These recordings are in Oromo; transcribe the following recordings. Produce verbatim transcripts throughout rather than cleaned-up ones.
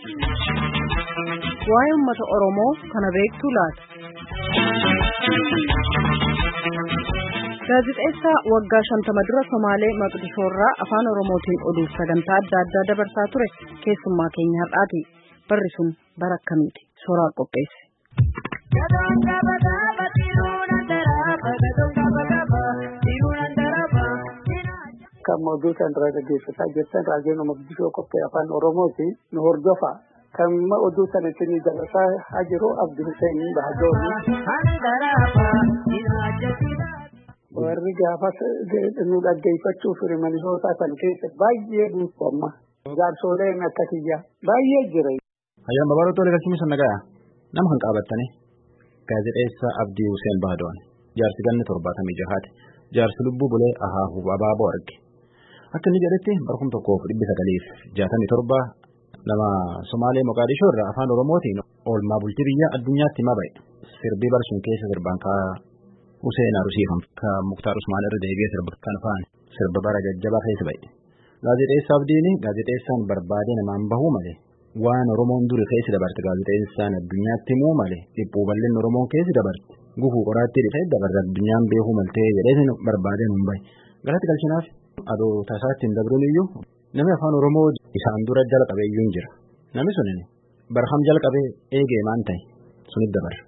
Waa'ee uummata Oromoo kana beektuu laata? Gaazexeessaa waggaa shantama dura Somaalee Maqdishoorraa afaan Oromootiin oduuf sagantaa adda addaa dabarsaa ture keessummaa keenya har'aati. Barri sun bara akkamiiti? Sooraa qopheesse. Kan moduutaan irraa gaggeeffataa jirtan raadiyoon Maqdishoo qophii afaan Oromooti nu hordofa. Kan oduu sanatti ni dabarsaa jiru Abdul Hussein Bahadooni. Warri gaafas nu dhaggeeffachuu ture Minisootaa kan keessa baay'ee buufama. Jaarsooleen akka kiyyaa baay'ee jira. Hayyaan babal'oo tolee galchuun sun nagaa nama kan qabattani gaazexeessaa Abdii Hussein Bahadooni jaarsi ganna torbaatamii jahaati jaarsi lubbuu bulee ahaahu abaaboo arge. Akka inni jedhetti barkum tokkoof dhibbi sagaliif jaatamii torba nama Somaalee Moqaadishoo irraa afaan Oromootiin oolmaa bultii biyya addunyaatti hima ba'e. Sirbii barsuun keessa sirbaan kaa Hussein Arusiifam ka Muktaar Usmaan irra deebi'ee sirba kan faane sirba bara jajjabaa keessa ba'e. Gaazexeessaa Abdiin gaazexeessaan barbaadee namaan bahuu malee waan Oromoon duri keessa dabarte gaazexeessaan addunyaatti himuu malee dhiphuu bal'inni Oromoon keessa dabarte gufuu qoraattii dhufee dabarte addunyaan beekuu maltee jedhee barbaadee nun bahe. Galatti galchinaaf adoo tasaattiin dabruun iyyuu namni afaan Oromoo isaan dura jalqabee iyyuu hin jira. Namni sunin barham jalqabee eegee maan ta'e sunit dabarra.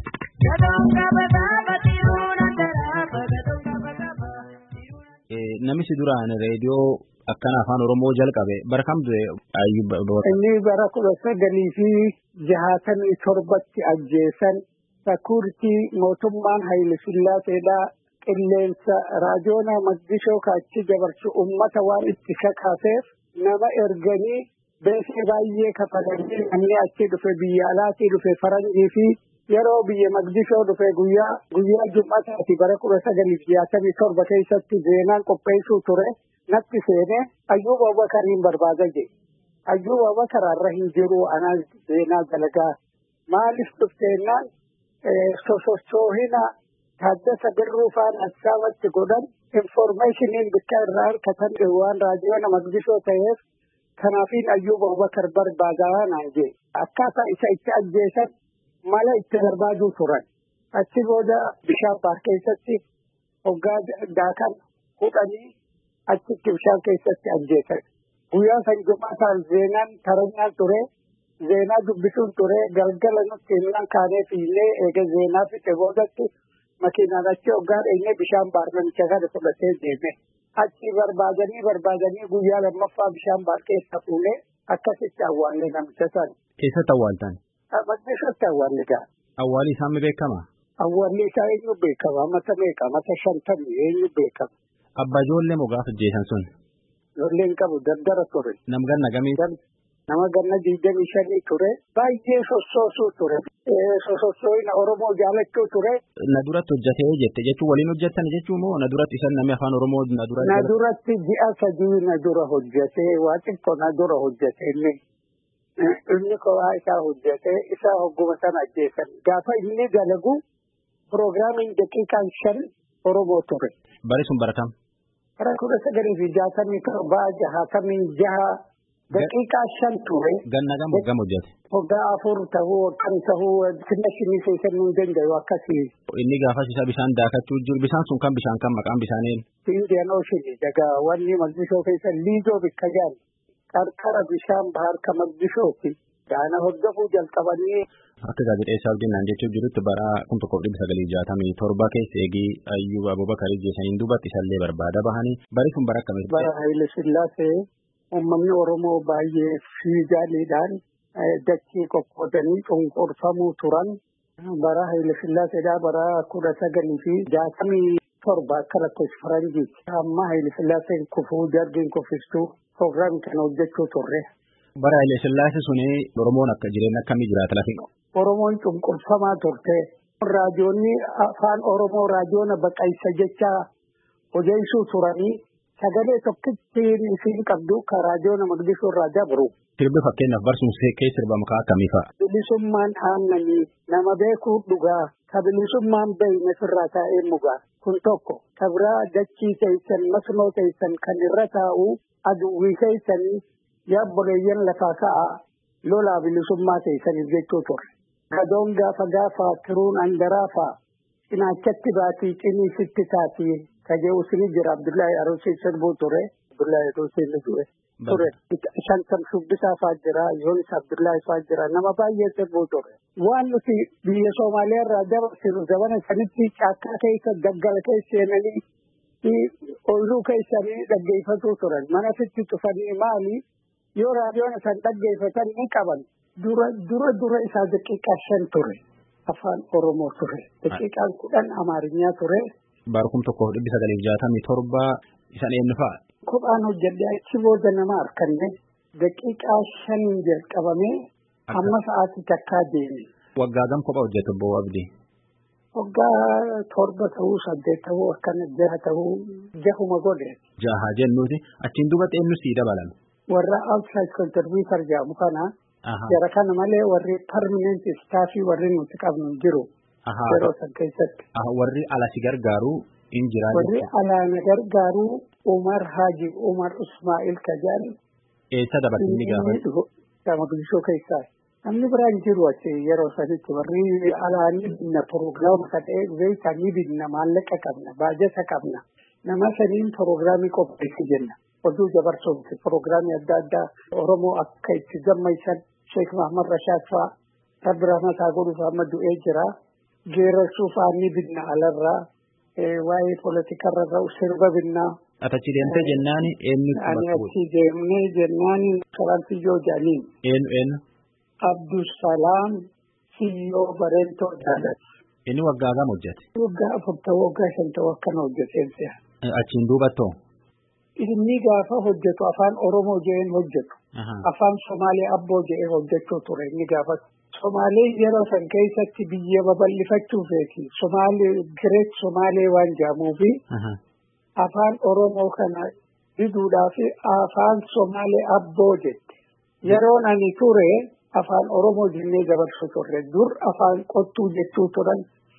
Namichi duraan reediyoo akkana afaan Oromoo jalqabe barkam dure ayyuu. Inni bara kudha sagalii fi jahaatamii torbatti ajjeesan sakuuritii mootummaan Haayile Sillaaseedhaa qilleensa raadiyoon Maqdishoo kaachi dabarsu ummata waan itti kakaaseef nama erganii beekee baay'ee kafalanii namni achi dhufe biyya alaatii dhufe faranjii fi yeroo biyya Maqdishoo dhufe guyyaa guyyaa Jum'ataati bara kudha sagalii fi jahaatamii torba keessatti zeenaan qopheessuu ture natti seenee Ayyuub Abubakariin barbaada jedhe. Ayyuub Abubakar har'a hin jiru anaa zeenaa dalagaa maaliif dhufteennaan sosochoohina Taaddasa Birruu faan asxaamatti godhan informaashiniin bakka irraa harkatan waan raadiyoon Maqdishoo ta'eef kanaafiin Ayyuub Abubakar barbaadaa naan jedhe. Akkaataa isa itti ajjeesan mala itti barbaaduu turan. Achi booda bishaan baar keessatti hoggaa daakan hudhanii achitti bishaan keessatti ajjeesan. Guyyaa san Jum'ataan zeenaan taranyaan ture. Zeenaa dubbisuun ture galgala nutti himnaan kaanee fiinnee eega zeenaa fixe boodatti makiinaan achi hoggaan eenyee bishaan baar namicha kana fudhatee deeme. Achi barbaadanii barbaadanii guyyaa lammaffaa bishaan baar keessa fuulee akkasitti awwaalle namicha sana. Keessatti awwaaltan? Maqdishootti awwaalle gaa. Awwaalli isaa mi beekama? Awwaalli isaa eenyu beekama? Mata meeqa? Mata shantamii eenyu beekama? Abbaa ijoollee moo gaafa ajjeesan sun? Ijoolleen qabu daddara ture. Nam ganna gamii? Nama ganna digdamii shanii ture. Baay'ee sossoosuu ture. Sosoosooyina Oromoo jaalachuu ture. Na duratti hojjetee jette jechuun waliin hojjettan jechuun moo na duratti isan namni afaan Oromoo na duratti? Na duratti ji'a sadii na dura hojjetee waa xiqqoo na dura hojjetee inni. Inni kophaa isaa hojjetee isaa hogguma sana ajjeesan. Gaafa inni dalagu piroograamiin daqiiqaan shan Oromoo ture. Bari sun baratam? Bara kudha sagalii fi jaatamii torbaa jahaatamii jaha daqiiqaa shan ture. Ganna gam gam hojjete? Hoggaa afur tahuu kan tahuu finashini seesannuu danda'u akkasii. Inni gaafas isa bishaan daakachuu jiru bishaan sun kan bishaan kan maqaan bishaaniin? Indian Ocean dagaa wanni Maqdishoo keessa liizoo bikka jaan qarqara bishaan bahar ka Maqdishooti. Gaana hordofuu jalqabanii. Akka gaazexeessaa Abdiin jechuun jirutti bara kun tokkoof dhibba sagalii jaatamii torba keessa eegii Ayyuub Abubakar jeesaniin duubatti isallee barbaada bahanii bari sun bara akkamitti? Bara Haayile Sillaasee uummanni Oromoo baay'ee fiigaaliidhaan dachee qoqqoodanii cunqurfamuu turan. Bara Haayile Sillaaseedhaa bara kudha sagalii fi jaatamii torba akka lakkoofsa faranjiiti. Amma Haayile Sillaaseen kufuu darbiin kuffistuu piroograamii kana hojjechuu turre. Bara Haayile Sillaasee suni Oromoon akka jireenya akkamii jiraata lafi? Oromoon cunqurfamaa turte. Raadiyoonni afaan Oromoo raadiyoona baqaysa jecha odeessuu turanii sagalee tokkittiin isin qabdu ka raadiyoona Maqdishoo irraa dabru. Sirbi fakkeenyaaf barsuun keessa sirba mukaa akkamii fa'a? Bilisummaan aannanii nama beekuu dhugaa ka bilisummaan beeyne firraa taa'ee mugaa kun tokko ka biraa dachii teessan masnoo teessan kan irra taa'u aduwwii teessanii yaabboleeyyan lafaa ka'a lolaa bilisummaa ta'e jechuu ture. Gadoon gaafa gaafa tiruun andaraafa cinaachatti baatii cinii sitti taatii kajee usini jira Abdullahi Arusii sirbuu ture. Abdullahi Arusii ni du'e. Ture shantam shubbisaa fa'aa jira Yoonis Abdullahi fa'aa jira nama baay'ee sirbuu ture. Waan nuti biyya Soomaaliyaa irraa dabarsiru zabana sanitti caakkaa keessa daggala keessa seenanii ooyiruu keessanii dhaggeeffatuu turan. Mana sitti cufanii maali yoo raadiyoon isaan dhaggeeffatan ni qaban. Dura dura dura isaa daqiiqaa shan ture. Afaan Oromoo ture. Daqiiqaan kudhan Amaarinyaa ture. Baarkum tokkoof dhibbi sagaliif jaatamii torba isaan eenyu fa'a? Kophaan hojjedhe achi booda nama harkanne daqiiqaa shaniin jalqabamee hamma sa'aatii takkaa deeme. Waggaa gam kophaa hojjete obbo Abdii? Waggaa torba ta'uu saddeet ta'uu akkana jaha ta'uu jahuma godhe. Jaha jennuuti achiin duubatti eenyu sii dabalan? Warra outside contributor jedhamu kana. Jara kana malee warri permanent staffii warri nuti qabnu jiru. Yeroo san keessatti. Warri ala si gargaaru in jira. Warri ala na gargaaru Umar Haji Umar Ismail Kajal. Eessa dabarsinni gaafa? Gama Gulishoo keessaa. Namni biraan jiru achi yeroo sanitti warri alaanii binna proogiraama kadhee beekanii binna maallaqa qabna baajata qabna. Nama saniin proogiraamii qopheessi jenna. Oduu dabarsuuf proogiraamii adda addaa Oromoo akka itti gammachan Sheek Mahamad Rashaad fa'aa Rabbi Rahmataa godhuuf amma du'ee jira. Geerarsuuf aanni binna alarraa waa'ee poolitikarra sirba binnaa. Atachi deemtee jennaani eenyu Ani achi deemnee jennaani Karantiyyoo jedhaniin. Eenyu eenyu? Abdusalaam Siyyoo Bareentoo Jaalati. Inni waggaa gam hojjete? Waggaa afurta waggaa shanta akkana hojjeteen. Achiin duubattoo? Inni gaafa hojjetu afaan Oromoo jedheen hojjetu. Afaan Somaalee abboo jedhee hojjechuu ture inni gaafa. Somaalee yeroo san keessatti biyya babal'ifachuufeeti. Somaalee Gireet Somaalee waan jedhamuufi afaan Oromoo kana diduudhaaf afaan Somaalee abboo jette. Yeroon ani ture afaan Oromoo jennee dabarsu turre. Dur afaan qottuu jechuu turan.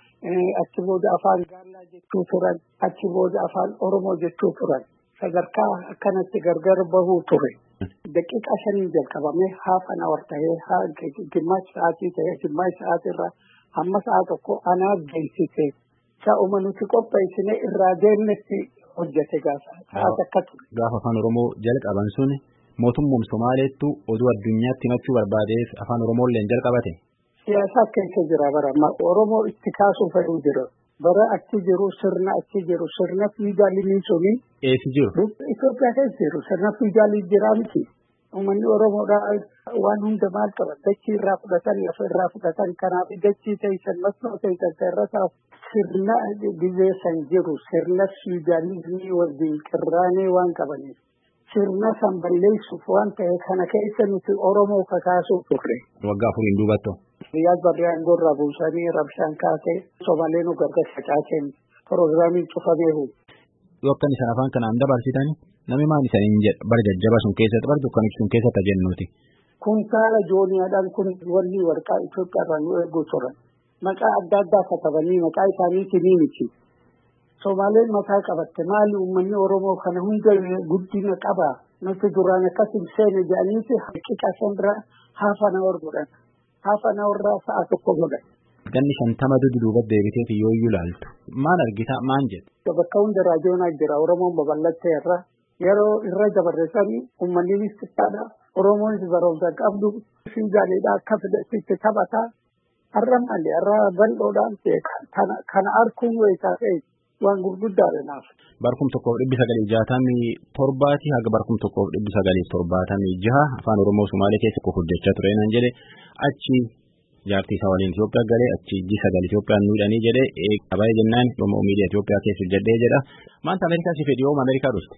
Achi booda afaan gaallaa jechuu turan. Achi booda afaan Oromoo jechuu turan. Sadarkaa akkanatti gargar bahuu ture. Daqiiqaa shanii jalqabamee haaf an awar tahee gimaash sa'aatii tahee gimaash sa'aatirraa hamma sa'a tokko anaa geessise. Sa'uma nuti qopheessine irraa deemnetti hojjete gaafa. Sa'aat akka ture. Gaafa afaan Oromoo jalqaban sun mootummaan Somaaleettu oduu addunyaatti himachuu barbaadeef afaan Oromooillee jalqabate. Siyaasa keessa jira bara Oromoo itti kaasuu fedhuu jira. Bara achi jiru sirna achi jiru sirna fiigaalii suni. Eessi jiru? Itoophiyaa keessa jiru sirna fiigaalii jira miti. Uummanni Oromoodhaa waan hunda maal qaba dachii irraa fudhatan lafa irraa fudhatan kanaaf dachii teessan masnoo teessan irra sirna biyya san jiru sirna fiigaalii wajjin qirraanee waan qabaniif sirna san balleessuuf waan ta'e kana keessa nuti Oromoo kakaasuu turre. Waggaa afuriin duubattoo. Riyaad Barriyaan gorra buusanii rabshaan kaasee Somaaleen gargar facaaseen proogiraamiin cufameehu. Yoo akkan isaan afaan kanaan dabarsitanii namni maal isaniin jedha bara jajjaba sun keessatti bara dukkan sun keessatti jennuuti. Kun saala jooniyaadhaan kun wanni warqaa Itoophiyaa irraa nu eeguu turan. Maqaa adda addaa katabanii maqaa isaaniitiin ni miti. Somaaleen mataa qabatte maali uummanni Oromoo kana hunda guddina qaba. Nuti duraan akkas hin seene jedhaniiti haqiiqaa san bira haafa na godhan. Haafa na warraa sa'a tokko godhan. Ganni shantama duduuba deebiteeti yoo iyyuu ilaaltu. Maal argita maan jedhu? Bakka hunda raadiyoonaa jira Oromoon babal'attee irra yeroo irra dabarreessanii uummanninis xiqqaadha. Oromoonis barumsa qabdu fiigaaleedhaa akka fedhasitti taphataa. Har'a maali har'a bal'oodhaan kana arguun weessaa ta'e waan gurguddaadha naaf. Barkum tokkoof dhibbi sagalii jaatamii torbaati haga barkum tokkoof dhibbi sagalii torbaatamii jaha afaan Oromoo Somaalee keessa hojjechaa ture nan jedhe achi jaartii isaa waliin Itoophiyaa galee achi ijji sagal Itoophiyaan nuudhanii jedhe qabaayee jennaan Oromoo miidiyaa Itoophiyaa keessa hojjedhee jedha. Maanta Ameerikaa si fedhi yooma Ameerikaa dhufte?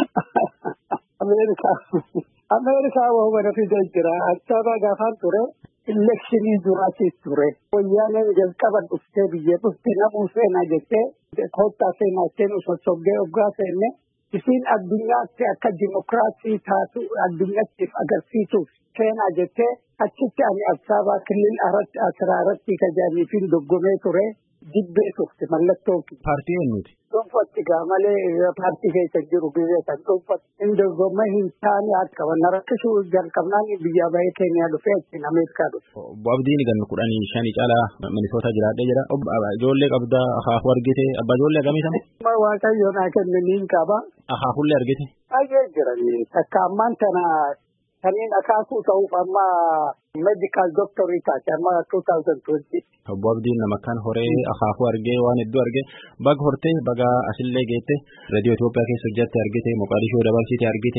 Ameerikaa Ameerikaa waan fidee jira achaataa gaafaan ture. Elekshinii duraatis ture. Wayyaaneen jalqaban dhuftee biyya dhufte namuu seenaa jettee koottaa seenaa seenuu sossobdee oggaa seenne isiin addunyaatti akka dimokiraatii taatu addunyaattiif agarsiisuuf seenaa jettee achitti ani Absaabaa kilil aratti asiraaratti tajaajiliin doggomee ture. jibbee turte mallattoon paartii eenyuti? dhuunfatti gaa malee paartii keessa jiru biyya san dhuunfatti hin dorgommee hin taane akka wanna rakkisuu jalqabnaan biyya bahee Keeniyaa dhufee achiin Ameerikaa dhufe. Obbo Abdiin ganna kudhanii shanii caalaa Minisoota jiraadhee jira. Ijoollee qabdaa akaakuu argite abbaa ijoollee akkamii sana? Waaqayyo naa kenne niin qaba. Akaakuullee argite? Baay'ee jiranii takka ammaan tana kanneen akaakuu ta'uuf amma medical doctorii taate amma two thousand twenty. Obbo Abdiin nama kan horee akaakuu argee waan hedduu argee baga hortee baga asillee geette reediyoo Itoophiyaa keessa hojjatte argite Moqaadishoo dabarsite argite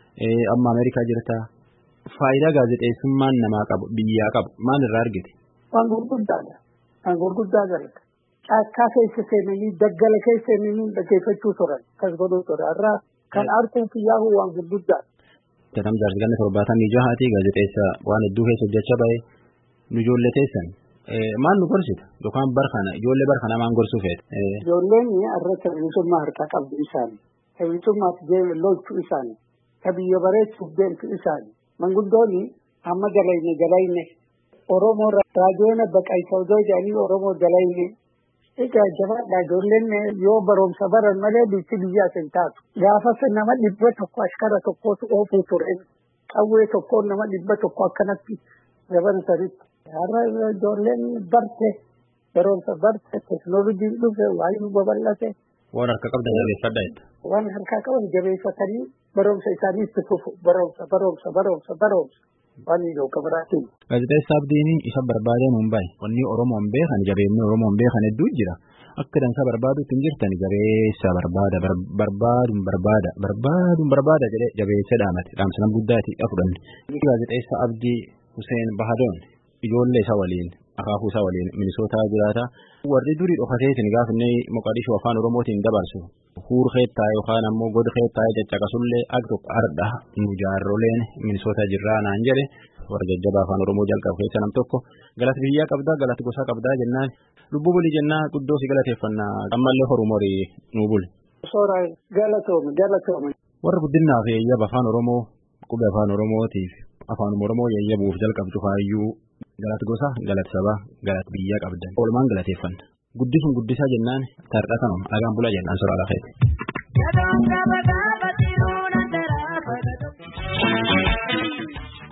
amma Ameerikaa jirta. Faayidaa gaazexeessummaan namaa qabu biyyaa qabu maal irraa argite? Waan gurguddaadha. Waan gurguddaa galata. Caakkaa keessa seenanii daggala keessa seenanii dhaggeeffachuu turan kas godhuu ture irraa kan arguuf yaa'u waan gurguddaadha. Tatam jaarsi ganna torbaatamii jahaati gaazexeessa waan hedduu keessa hojjechaa bahe nu ijoollee teessan maal nu gorsita yookaan barkana ijoollee barkana maan gorsuu feete? Ijoolleen irratti bilisummaa harkaa qabdu isaanii bilisummaaf lolchuu isaanii ka biyya bareechuuf deemtu isaanii manguddoonni amma galayne galayne Oromoo raadiyoon baqaysa odoo jedhanii Oromoo galayne egaa jabaadha ijoolleen yoo barumsa baran malee biyyi biyyaas hin taatu. Gaafas nama dhibba tokko ashkara tokkootu oofuu ture. Qawwee tokkoon nama dhibba tokko akkanatti gaban saritti. Har'a ijoolleen barte barumsa barte teekinooloojiin dhufe waayee nu babal'ate. Waan harka qabdan jabeeffadha jetta. Waan harka qaban jabeeffatanii barumsa isaanii itti fufu barumsa barumsa barumsa barumsa. Waan yoo kabaraatiin. Gaazexeessa Abdiin isa barbaadee nuun bahe wanni Oromoon beekan jabeenni Oromoon beekan hedduu jira akka dansaa barbaaduutti hin jirtan jabeessa barbaada barbaaduun barbaada barbaaduun barbaada jedhee jabeessa dhaamate dhaamsa guddaati fudhanne. Gaazexeessa Abdii Huseen Bahadoon ijoollee isaa waliin akaakuu isaa waliin Minisootaa jiraata warri durii dhokateetiin gaafinne Moqaadishoo afaan Oromootiin dabarsu huur keettaa yookaan ammoo god keettaa caccaqasullee ak tokko ardha nu jaarroleen Minisootaa jirraa naan jedhe warra jajjabaa afaan Oromoo jalqabu keessa nam tokko galata biyyaa qabdaa galata gosaa qabdaa jennaan lubbuu bulii jennaa guddoo si galateeffannaa ammallee horumorii nuu buli. Soora galatoomi galatoomi. Warra guddinaa fi eeyyaba afaan Oromoo qubee afaan Oromootiif afaan Oromoo eeyyabuuf jalqabdu faayyuu galata gosaa galata sabaa galata biyyaa qabdan oolmaan galateeffanna. Guddisuun guddisaa jennaan tardhatanum dhagaan bulaa jennaan soraa lafeeti.